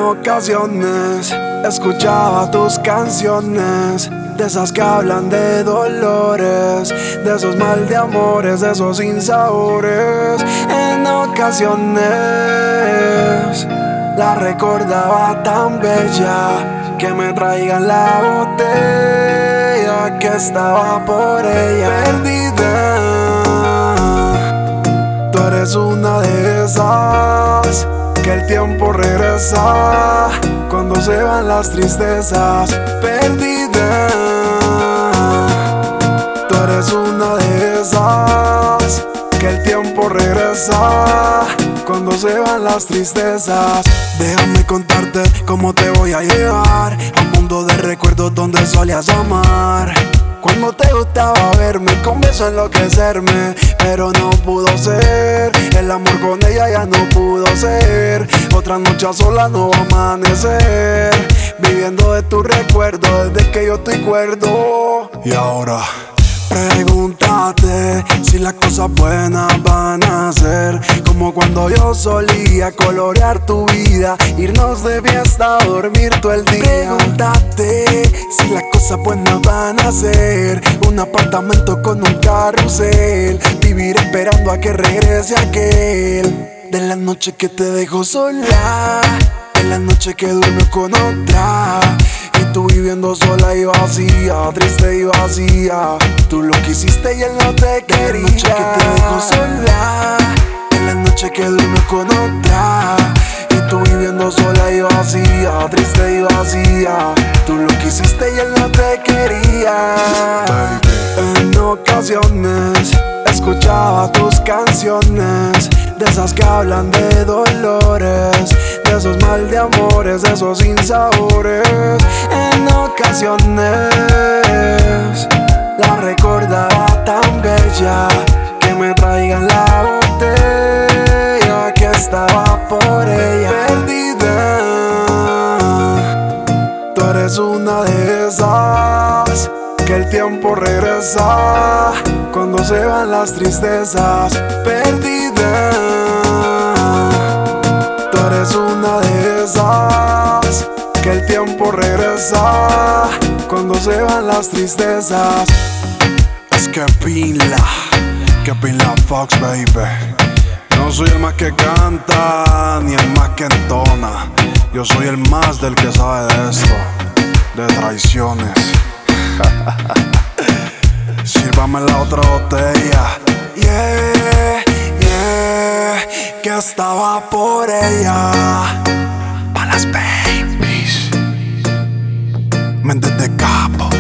ocasiones escuchaba tus canciones, de esas que hablan de dolores, de esos mal de amores, de esos sinsabores. En ocasiones la recordaba tan bella, que me traigan la botella, que estaba por ella perdida. Tú eres una de esas que el tiempo regresa cuando se van las tristezas. Perdida, tú eres una de esas que el tiempo regresa cuando se van las tristezas. Déjame contarte cómo te voy a llevar a un mundo de recuerdos donde solías amar. Cuando te gustaba verme, con beso enloquecerme, pero no pudo ser. El amor con ella ya no pudo ser. Otra noche a sola no va a amanecer, viviendo de tu recuerdo desde que yo estoy cuerdo. Y ahora pregúntate si las cosas buenas van a ser como cuando yo solía colorear tu vida, irnos de fiesta a dormir todo el día. Pregúntate si las cosas buenas van a ser un apartamento con un carrusel, vivir esperando a que regrese aquel. De la noche que te dejó sola, de la noche que durmió con otra, y tú viviendo sola y vacía, triste y vacía. Tú lo quisiste y él no te quería. De la noche que te dejó sola, de la noche que durmió con otra, y tú viviendo sola y vacía, triste y vacía. Tú lo quisiste y él no te quería. En ocasiones escuchaba tus canciones, de esas que hablan de dolores, de esos mal de amores, de esos sinsabores. En ocasiones la recordaba tan bella, que me traigan la botella, que estaba por ella perdida. Tú eres una de esas que el tiempo regresa cuando se van las tristezas. Perdida, tú eres una de esas que el tiempo regresa cuando se van las tristezas. Es que Pinla Fox, baby. No soy el más que canta ni el más que entona, yo soy el más del que sabe de esto, de traiciones. Sírvame la otra botella. Yeah, yeah, que estaba por ella. Pa' las babies, Méndez de Capo.